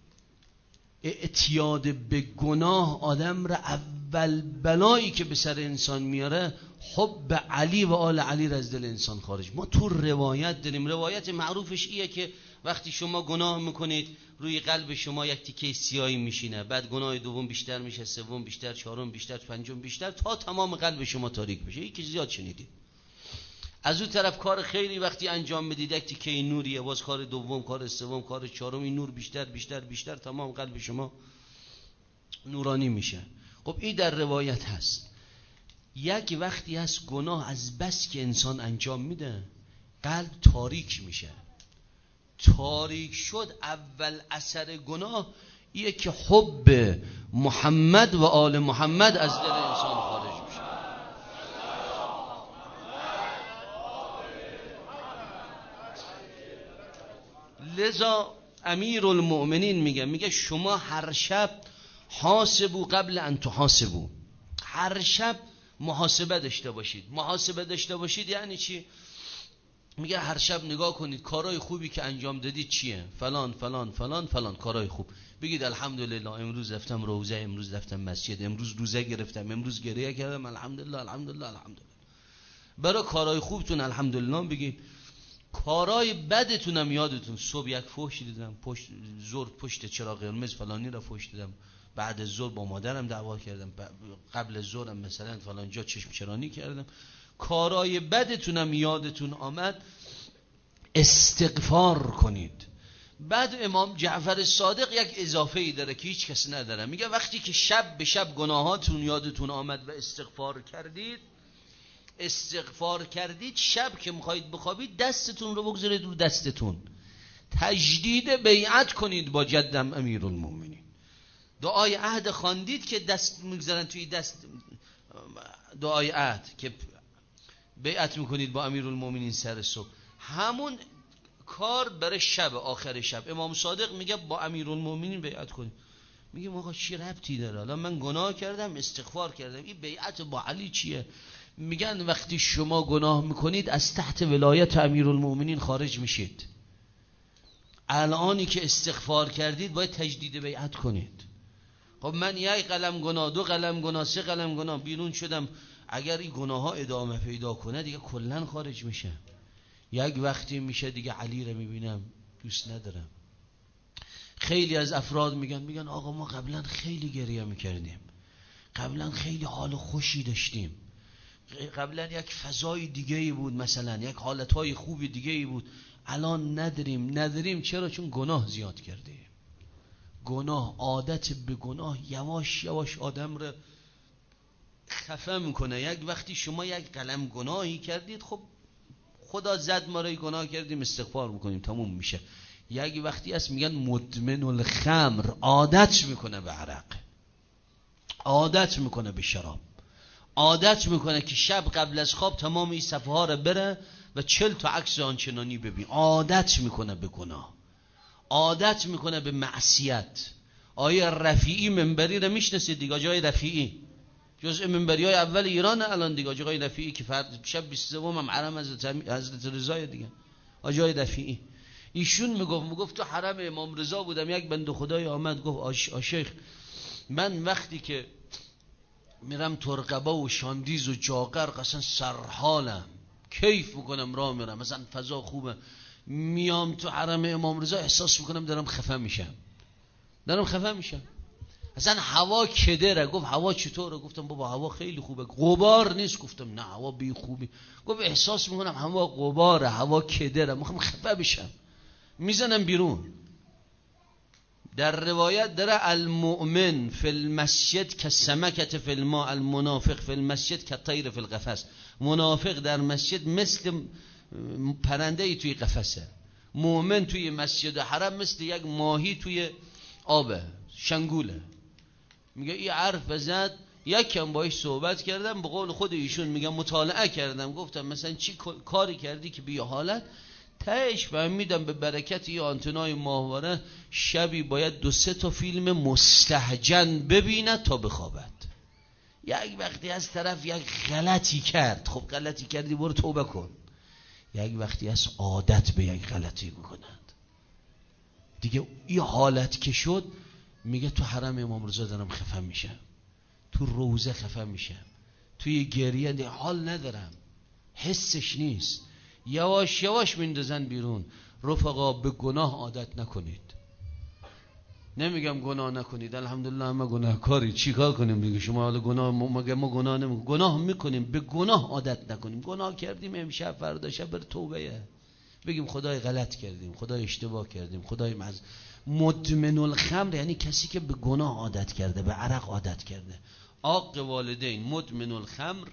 اعتیاد به گناه آدم را اول بلایی که به سر انسان میاره حب علی و آل علی را از دل انسان خارج. ما تو روایت داریم، روایت معروفش ایه که وقتی شما گناه میکنید روی قلب شما یک تیکه سیاهی میشینه، بعد گناه دوم بیشتر میشه، سوم بیشتر، چهارم بیشتر، پنجم بیشتر، تا تمام قلب شما تاریک بشه. یکی زیاد شنیدید. از اون طرف کار خیری وقتی انجام بدید یک تیکه نوریه، باز کار دوم، کار سوم، کار چهارم، این نور بیشتر بیشتر بیشتر، تمام قلب شما نورانی میشه. خب این در روایت هست. یک وقتی هست گناه از بس که انسان انجام میده قلب تاریک میشه. تاریک شد، اول اثر گناه ایه که حب محمد و آل محمد از دل انسان خارج میشه. لذا امیر المؤمنین میگه میگه شما هر شب حاسبو قبل ان تحاسبو، هر شب محاسبه داشته باشید. محاسبه داشته باشید یعنی چی؟ میگه هر شب نگاه کنید کارهای خوبی که انجام دادید چیه، فلان فلان فلان فلان کارهای خوب. بگید الحمدلله امروز رفتم روزه، امروز رفتم مسجد، امروز روزه گرفتم، امروز گریه کردم، الحمدلله الحمدلله الحمدلله. برای کارهای خوبتون الحمدلله بگید. کارهای بدتون هم یادتون، صبح یک فحش دیدم، پشت زور پشت چراغ قرمز فلانی را فحش دیدم، بعد از ظهر با مادرم دعوا کردم، قبل از ظهرم مثلا فلان جا چشم چرانی کردم. کارهای بدتونم یادتون آمد، استغفار کنید. بعد امام جعفر صادق یک اضافه ای داره که هیچ کس نداره. میگه وقتی که شب به شب گناهاتون یادتون آمد و استغفار کردید، استغفار کردید، شب که میخواید بخوابید دستتون رو بگذارید رو دستتون، تجدید بیعت کنید با جدم امیرالمومنین. دعای عهد خواندید که دست میگذارن توی دست، دعای عهد که بیعت میکنید با امیرالمومنین سر صبح، همون کار برای شب آخر شب. امام صادق میگه با امیرالمومنین بیعت کنید. میگه آقا چی ربطی داره؟ الان من گناه کردم استغفار کردم، این بیعت با علی چیه؟ میگن وقتی شما گناه میکنید از تحت ولایت امیرالمومنین خارج میشید. الانی که استغفار کردید باید تجدید بیعت کنید. خب من یک قلم گناه، دو قلم گناه، سه قلم گناه بیرون شدم، اگر این گناه ها ادامه پیدا کنه دیگه کلن خارج میشه. یک وقتی میشه دیگه علی رو میبینم دوست ندارم. خیلی از افراد میگن میگن آقا ما قبلا خیلی گریه میکردیم، قبلا خیلی حال خوشی داشتیم، قبلا یک فضای دیگه ای بود، مثلا یک حالتهای خوبی دیگه ای بود، الان نداریم. نداریم چرا؟ چون گناه زیاد کردیم. گناه، عادت به گناه یواش یواش آدم رو خفه میکنه. یک وقتی شما یک قلم گناهی کردید، خب خدا زد ما رو گناه کردیم استغفار میکنیم تموم میشه. یک وقتی است میگن مدمن الخمر، عادت میکنه به عرق، عادت میکنه به شراب، عادت میکنه که شب قبل از خواب تمام این صفحه ها رو بره و چل تا عکس آنچنانی ببین. عادت میکنه به گناه، عادت میکنه به معصیت. آیه رفیعی منبری رو میشناسید دیگه؟ جای رفیعی جزء منبری های اول ایران الان دیگه. آقای رفیعی که فرد شب بیست و سوم هم حرم حضرت حضرت رضا دیگه. آقای رفیعی ایشون میگفت میگفت تو حرم امام رضا بودم، یک بنده خدای آمد گفت آش آشیخ من وقتی که میرم ترقبه و شاندیز و جاغر قصلا سرحالم، کیف میکنم راه میرم، مثلا فضا خوبه، میام تو حرم امام رضا احساس میکنم دارم خفه میشم دارم خفه میشم اصلا هوا کدره. گفت هوا چطوره؟ گفتم بابا هوا خیلی خوبه، غبار نیست. گفتم نه هوا بی خوبی. گفت احساس میکنم هوا غباره، هوا کدره، میخوام خفه بشم، میزنم بیرون. در روایت داره المؤمن فی المسجد کالسمکة فی الماء المنافق فی المسجد کالطیر فی القفس. منافق در مسجد مثل پرنده ای توی قفسه، مؤمن توی مسجد حرم مثل یک ماهی توی آبه، شنگوله. میگه این حرف زد، یکم باش صحبت کردم، به قول خود ایشون میگه مطالعه کردم، گفتم مثلا چی کاری کردی که بی حالت؟ تهش فهمیدم به برکت این آنتنای ماهواره شبی باید دو سه تا فیلم مستهجن ببیند تا بخوابد. یک وقتی از طرف یک غلطی کرد، خب غلطی کردی برو توبه کن. یک وقتی از عادت به یک غلطی میکنند دیگه، این حالت که شد میگه تو حرم امام رضا دارم خفه میشم، تو روزه خفه میشم، توی گریه ده حال ندارم، حسش نیست. یواش یواش میندازن بیرون. رفقا به گناه عادت نکنید. نمیگم گناه نکنید، الحمدلله همه گناهکاری، چیکار کنیم دیگه؟ شما حالا گناه مگه ما گناه نمیکنیم؟ گناه میکنیم، به گناه عادت نکنیم. گناه کردیم امشب فردا شب بر توبه بگیم خدای غلط کردیم، خدای اشتباه کردیم، خدای مز مدمن الخمر یعنی کسی که به گناه عادت کرده، به عرق عادت کرده. عاق والدین، مدمن الخمر،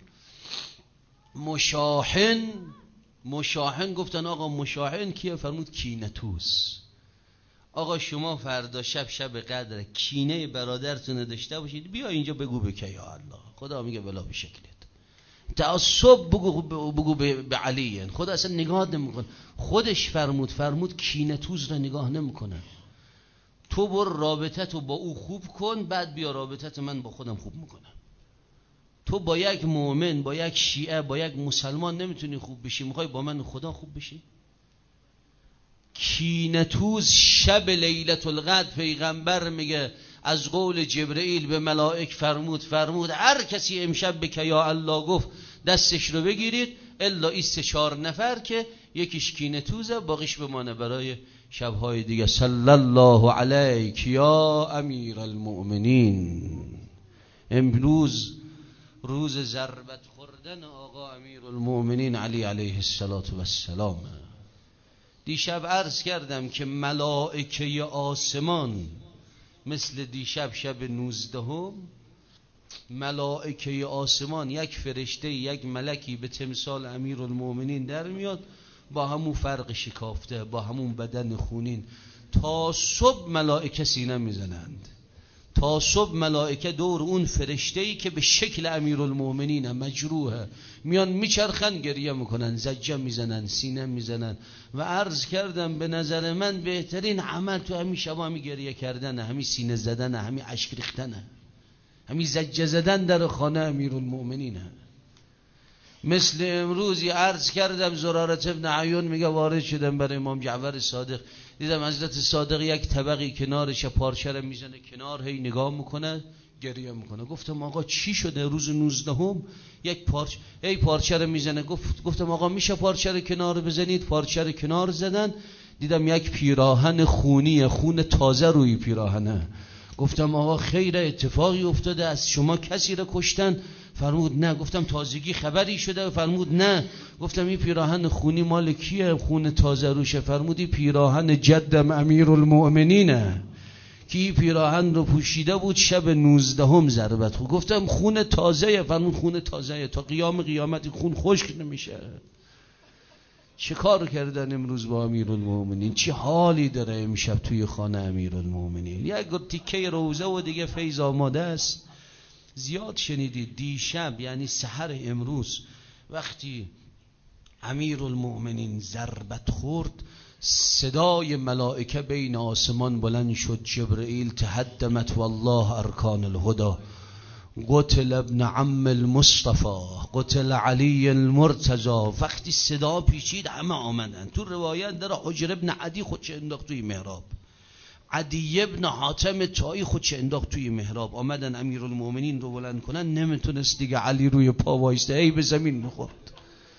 مشاحن. مشاحن گفتن آقا مشاحن کیه؟ فرمود کینه‌توز. آقا شما فردا شب شب قدر کینه برادرتون داشته باشید، بیا اینجا بگو بکه یا الله. خدا میگه بلا به شکلت. تعصب بگو بگو به علی. خدا اصلا نگاه نمیکنه. خودش فرمود فرمود کینه‌توز را نگاه نمیکنه. تو بر رابطتو با او خوب کن، بعد بیا رابطت من با خودم خوب میکنم. تو با یک مؤمن، با یک شیعه، با یک مسلمان نمیتونی خوب بشی، میخوای با من خدا خوب بشی؟ کینه‌توز شب لیلة القدر پیغمبر میگه از قول جبرئیل به ملائک فرمود فرمود هر کسی امشب بکه یا الله گفت دستش رو بگیرید، الا این سه چهار نفر که یکیش کینه‌توزه، باقیش بمانه برای شبهای دیگه. صلی الله علیک یا امیر المؤمنین. امروز روز ضربت خوردن آقا امیر المؤمنین علی علیه السلام. دیشب عرض کردم که ملائکه آسمان مثل دیشب شب نوزدهم، ملائکه آسمان یک فرشته یک ملکی به تمثال امیر المؤمنین در میاد، با همون فرق شکافته، با همون بدن خونین، تا صبح ملائکه سینه میزنند، تا صبح ملائکه دور اون فرشته‌ای که به شکل امیرالمؤمنین مجروحه میان میچرخن، گریه میکنن، زجه میزنن، سینه میزنن. و عرض کردم به نظر من بهترین عمل تو همین شبا همین گریه کردنه، همین سینه زدنه، همین اشک ریختنه، همین زجه زدن در خانه امیرالمؤمنینه. مثل امروزی عرض کردم زرارت ابن عیون میگه وارد شدم برای امام جعفر صادق، دیدم حضرت صادق یک طبقی کنارش پارچه رو میزنه کنار، هی نگاه میکنه گریه میکنه. گفتم آقا چی شده؟ روز نوزدهم یک پارچه هی پارچه رو میزنه. گفت گفتم آقا میشه پارچه رو کنار بزنید؟ پارچه رو کنار زدن، دیدم یک پیراهن خونی، خون تازه روی پیراهنه. گفتم آقا خیر اتفاقی افتاده؟ از شما کسی رو کشتن؟ فرمود نه. گفتم تازگی خبری شده؟ فرمود نه. گفتم این پیراهن خونی مال کیه؟ خون تازه روشه. فرمود این پیراهن جدم امیرالمؤمنینه که این پیراهن رو پوشیده بود شب نوزدهم ضربت خورد. گفتم خون تازه؟ فرمود خون تازه، تا قیام قیامت خون خشک نمیشه. چه کار کردن امروز با امیرالمؤمنین؟ چه حالی داره امشب توی خانه امیرالمؤمنین؟ یک تیکه روزه و دیگه فیض آماده است. زیاد شنیدید دیشب یعنی سحر امروز وقتی امیرالمؤمنین ضربت خورد، صدای ملائکه بین آسمان بلند شد. جبرئیل تهدمت والله ارکان الهدى، قتل ابن عم المصطفى، قتل علی المرتضی. وقتی صدا پیچید همه آمدن. تو روایت داره حجر ابن عدی خودش انداخت توی محراب، عدی ابن حاتم تایی خودش انداخت توی محراب. آمدن امیرالمؤمنین رو بلند کنن، نمیتونست دیگه علی روی پا وایسته، ای به زمین میخورد.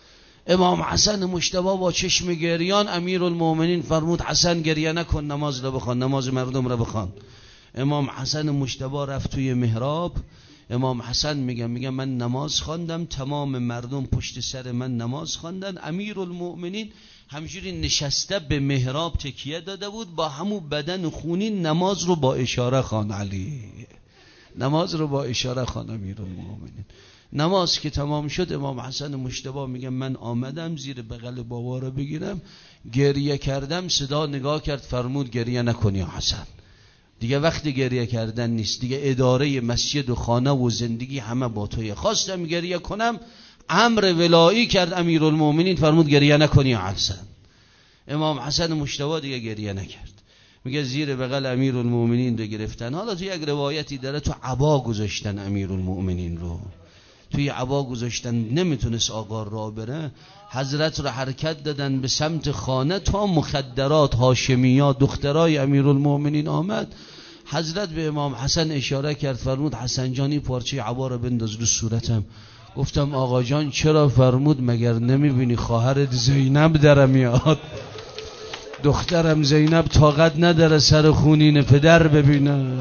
امام حسن مجتبی با چشم گریان امیرالمومنین فرمود حسن گریه نکن، نماز را بخوان، نماز مردم را بخوان. امام حسن مجتبی رفت توی محراب. امام حسن میگه میگه من نماز خواندم، تمام مردم پشت سر من نماز خواندن، امیرالمومنین همجوری نشسته به محراب تکیه داده بود، با همون بدن خونین نماز رو با اشاره خوان. علی نماز رو با اشاره خوان امیرالمومنین. نماز که تمام شد امام حسن مجتبی میگه من آمدم زیر بغل بابا رو بگیرم، گریه کردم، صدا نگاه کرد فرمود گریه نکنی حسن، دیگه وقت گریه کردن نیست، دیگه اداره مسجد و خانه و زندگی همه با توی. خواستم گریه کنم، امر ولایی کرد امیرالمومنین فرمود گریه نکنی حسن. امام حسن مجتبی دیگه گریه نکرد. میگه زیر بغل امیرالمومنین رو گرفتن. حالا توی یک روایتی داره تو عبا گذاشتن امیرالمومنین رو، توی عبا گذاشتن، نمیتونست آقا را بره، حضرت رو حرکت دادن به سمت خانه تا مخدرات هاشمیات دخترای امیرالمومنین آمد. حضرت به امام حسن اشاره کرد فرمود حسن جانی پارچه عبا رو بنداز رو صورتم. گفتم آقا جان چرا؟ فرمود مگر نمیبینی خواهرت زینب در میاد، دخترم زینب طاقت نداره سر خونین پدر ببینه.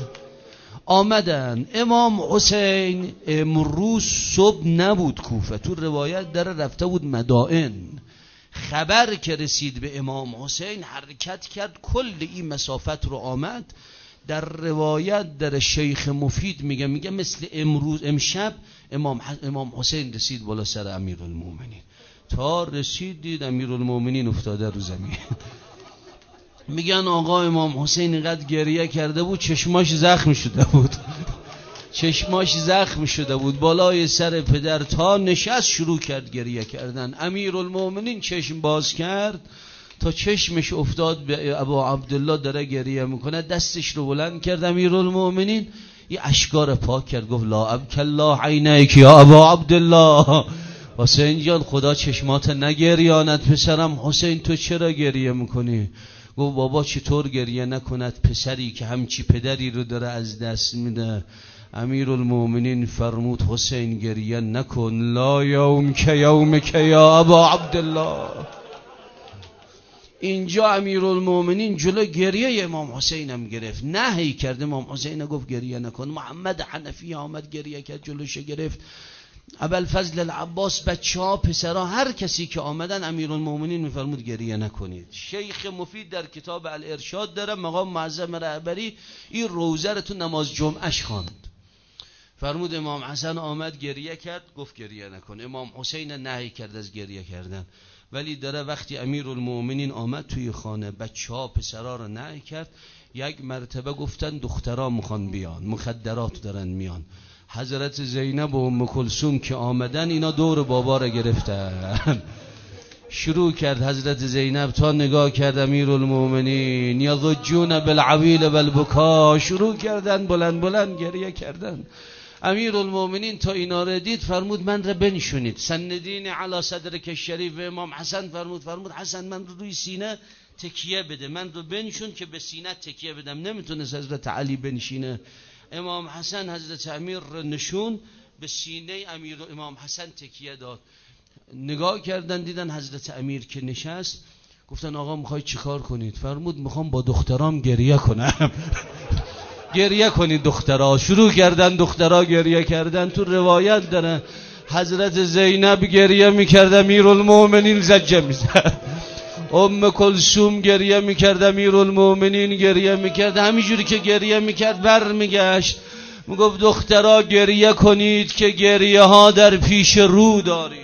آمدن. امام حسین امروز صبح نبود کوفه، تو روایت داره رفته بود مدائن. خبر که رسید به امام حسین حرکت کرد، کل این مسافت رو آمد. در روایت در شیخ مفید میگه میگه مثل امروز امشب امام امام حسین رسید بالا سر امیرالمومنین، تا رسید دید امیرالمومنین افتاده رو زمین. میگن آقا امام حسین اینقدر گریه کرده بود چشماش زخم شده بود، چشماش زخم شده بود بالای سر پدر، تا نشست شروع کرد گریه کردن. امیرالمومنین چشم باز کرد تا چشمش افتاد به ابا عبدالله داره گریه میکنه، دستش رو بلند کرد امیرالمومنین یه اشکار پاک کرد، گفت لا ابکی الله عینیک یا ابا عبدالله، حسین جان خدا چشمات نگریاند پسرم. حسین تو چرا گریه میکنی؟ گفت بابا چطور گریه نکند پسری که همچی پدری رو داره از دست میده. امیرالمومنین فرمود حسین گریه نکن، لا یوم که یوم که یا ابا عبدالله. اینجا امیرالمومنین جلو گریه امام حسین هم گرفت، نهی کرد. امام حسین گفت گریه نکن. محمد حنفی آمد گریه کرد، جلوش گرفت. ابوالفضل العباس، بچه ها، پسرها، هر کسی که آمدن امیرالمومنین میفرمود گریه نکنید. شیخ مفید در کتاب الارشاد داره، مقام معظم رهبری این روزه رو تو نماز جمعش خواند. فرمود امام حسن آمد گریه کرد، گفت گریه نکن. امام حسین نهی کرد از گریه کردن، ولی داره وقتی امیرالمومنین آمد توی خانه بچه ها پسرها رو نهی کرد. یک مرتبه گفتن دخترها میخوان بیان، مخدرات دارن میان. حضرت زینب و ام کلثوم که آمدن اینا دور بابا را گرفتن. شروع کرد حضرت زینب تا نگاه کرد امیرالمومنین یضجون بالعویل والبکا، شروع کردن بلند بلند گریه کردن. امیرالمومنین تا اینا را دید فرمود من را بنشونید، سندین علی صدرک شریف. امام حسن فرمود فرمود حسن من رو روی سینه تکیه بده، من رو بنشون که به سینه تکیه بدم. نمیتونست حضرت علی بنشینه. امام حسن حضرت امیر رو نشون، به سینه امیر امام حسن تکیه داد. نگاه کردن دیدن حضرت امیر که نشست، گفتن آقا میخوای چیکار کنید؟ فرمود میخوام با دخترام گریه کنم. گریه کنید دخترها. شروع کردن دخترها گریه کردن. تو روایت داره حضرت زینب گریه میکرد، امیرالمومنین زجه میزد. ام کلثوم گریه میکرد، امیرالمومنین گریه میکرد. همینجوری که گریه میکرد بر میگشت میگفت دخترها گریه کنید که گریه ها در پیش رو دارید.